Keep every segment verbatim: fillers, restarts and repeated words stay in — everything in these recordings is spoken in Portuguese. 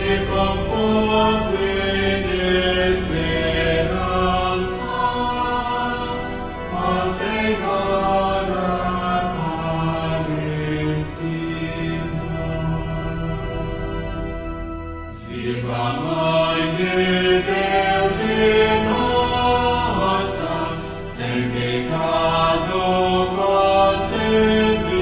conforto e esperança, ó Senhora Aparecida. Viva Mãe de Deus e nossa, sem pecado concebida.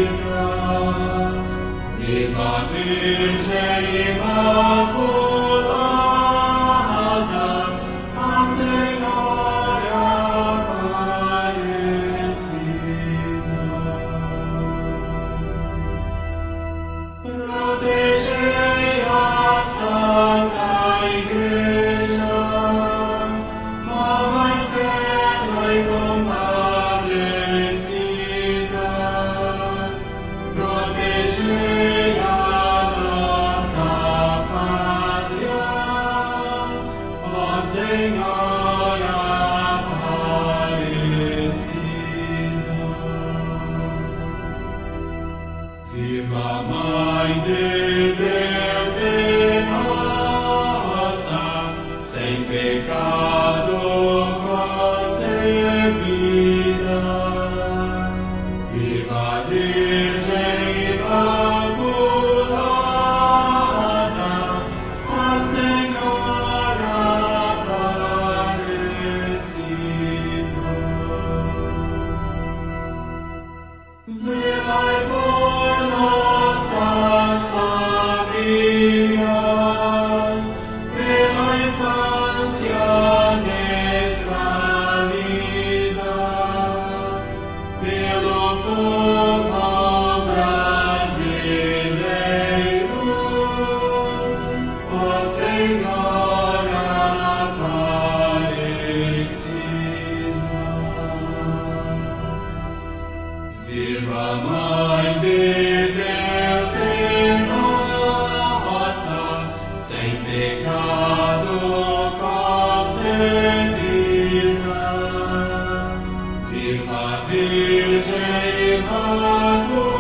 Viva Virgem Imaculada, a Senhora Aparecida. Protegei a Santa Igreja, Mãe terna e compadecida. Protegei a nossa pátria, ó Senhora Aparecida. Viva Mãe de Deus e nossa, sem pecado concebida. Viva Virgem Imaculada, a Senhora Aparecida. Velai por nossas famílias, pela infância desvalida, pelo povo brasileiro, ó Senhora Aparecida. Viva Mãe de Deus e nossa, sem pecado concebida. Viva Virgem Imaculada,